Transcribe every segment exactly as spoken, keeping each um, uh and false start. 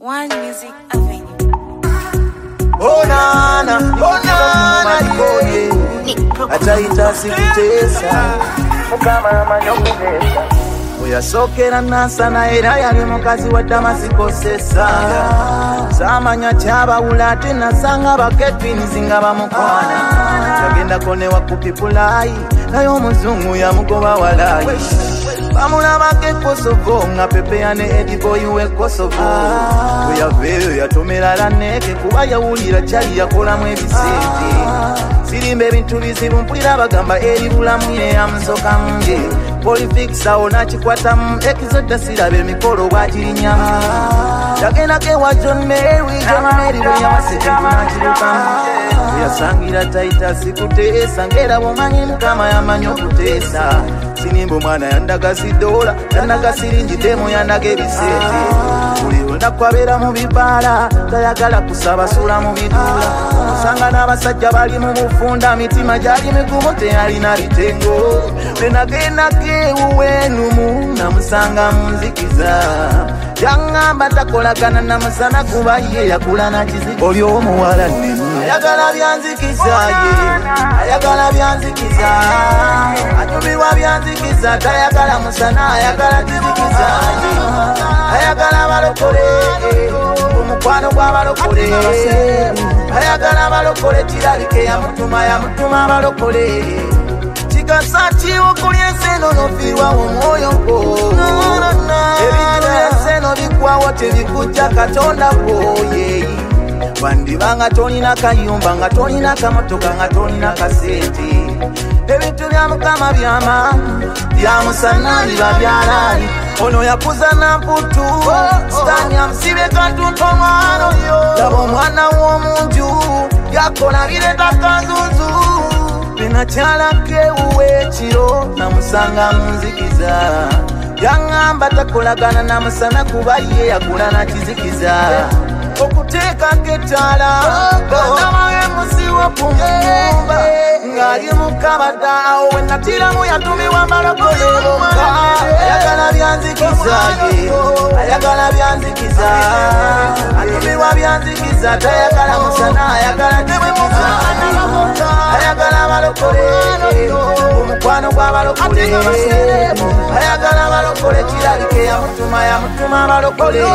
One Music Avenue. Oh nana, oh nana, yeah. Achaita sikutesa, mukama manyokutesa. Uyasokera nasa na era yali mukazi wa Damascus. Samanya chaba ulate na sanga baketwini zinga bamukwana. Chagenda kone wa kupipulai, nayo muzungu ya mugoba walai. Bamula make Kosovo, nga pepe yane ediboy we Kosovo. Uya veo ya tomera la neke, kuwa ya ulira chali ya kola mwebisiti. Sirimbe bintu bizibu mpulira bagamba eri bula mwine ya msoka mje. Polifixa ona chikwata mu ekizoda sirabe mikolo wajirinya. Chagena ke wa John Mary, John Mary we ya maseke kunachiruka. Uya sangira taita sikutesa, ngera womanyi mukama ya manyokutesa. Sinimbo mwana yandaga sidola, yandaga sirinji demo yandaga ebisete. Uliona kwabera mu bibala, tayagala kusaba sula mu bidula. Musanga n'abasajja bali mu mufunda, mitima gyali migumu teyalina bitengo. Benagenda kewuwenu mu namusanga munzikiza. Yangamba takolagana namusana kuba ye yakula na kizibu. Oli omuwala nenu ayagala byanzikiza ye, ayagala byanzikiza. Anyumirwa byanzikiza, tayagala musana, ayagala kizikiza ye. Ayagala balokole, omukwano gwa balokole. Ayagala balokole kirabike ya mutuma ya mutuma balokole. Chikasa chiwo kulyenseno nofirwa omwoyo go. Ebintu byenseno bikwawo tebikujja Katonda bwoye. Bandi banga tonina kayumba nga tonina kamotoka nga tonina kaseti. Ebintu bya mukama byama byamusana biba byalali. Ono yakuza na mputu stani amsibe katunto mwana yo. Labo mwana w'omuntu yakola bireta kanzunzu. Bina chala kewuwe chiro namusanga munzikiza. Yangamba takolagana namusana kuba ye yakula na kizikiza. Okuteka ketala Gandama emusi wa pumumba Ngali mukabada Awe natiramu yatumi wa marokole Ayagala byanzikiza Ayagala byanzikiza Atumi wa byanzikiza Tayagala musana Ayagala kizikiza Ayagala balokole Umukwano kwa balokole Ayagala balokole Kiralike ya mutuma ya mutuma balokole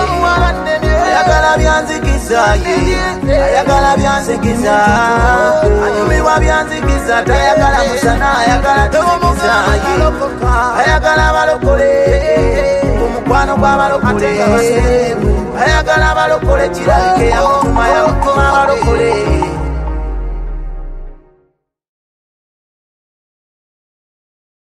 Ayagala byanzikiza ye, ayagala byanzikiza. Anyumirwa byanzikiza, tayagala musana, ayagala kizikiza ye. Ayagala balokole, omukwano gwa balokole. Ayagala balokole kirabike ya